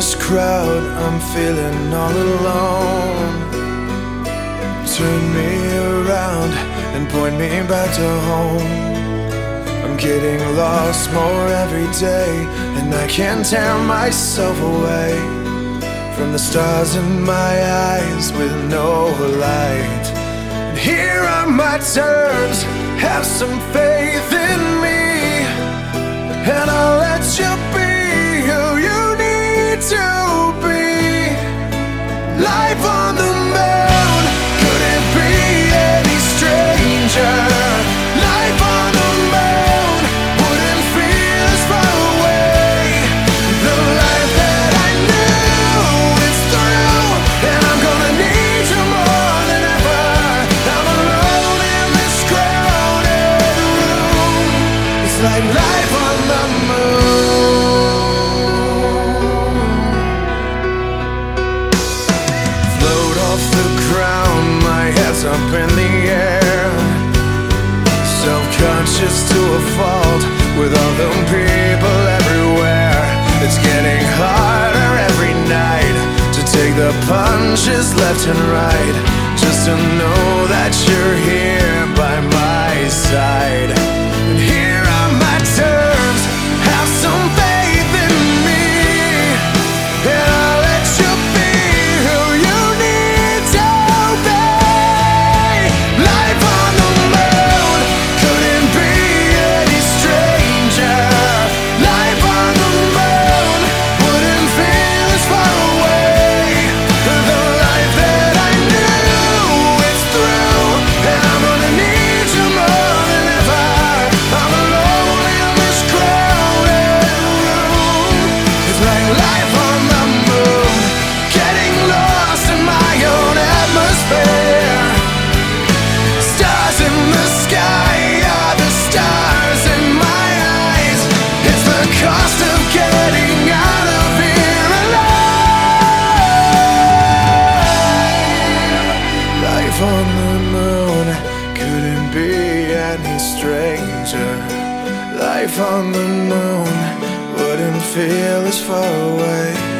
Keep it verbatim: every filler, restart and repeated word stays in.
this crowd, I'm feeling all alone. Turn me around and point me back to home. I'm getting lost more every day, and I can't tear myself away from the stars in my eyes with no light. And here are my terms, have some faith in me, and I'll let you be who you need to be. Life on the moon couldn't be any stranger. Life on the moon wouldn't feel as far away. The life that I knew is through, and I'm gonna need you more than ever. I'm alone in this crowded room. It's like life on the moon. Float off the ground, my head's up in the air. Self-conscious to a fault with all the people everywhere. It's getting harder every night to take the punches left and right, just to know that you're here by my side. And here are my terms, have some faith in me, and I'll let you be who you need to be. Life on the moon couldn't be any stranger. Life on the moon wouldn't feel as far away. The life that I knew is through, and I'm gonna need you more than ever. I'm alone in this crowded room. It's like life on the moon, getting lost in my own atmosphere. Stars in the sky are the stars in my eyes. It's the cost of getting out of here alive. Life on the moon couldn't be any stranger. Life on the moon wouldn't feel as far away.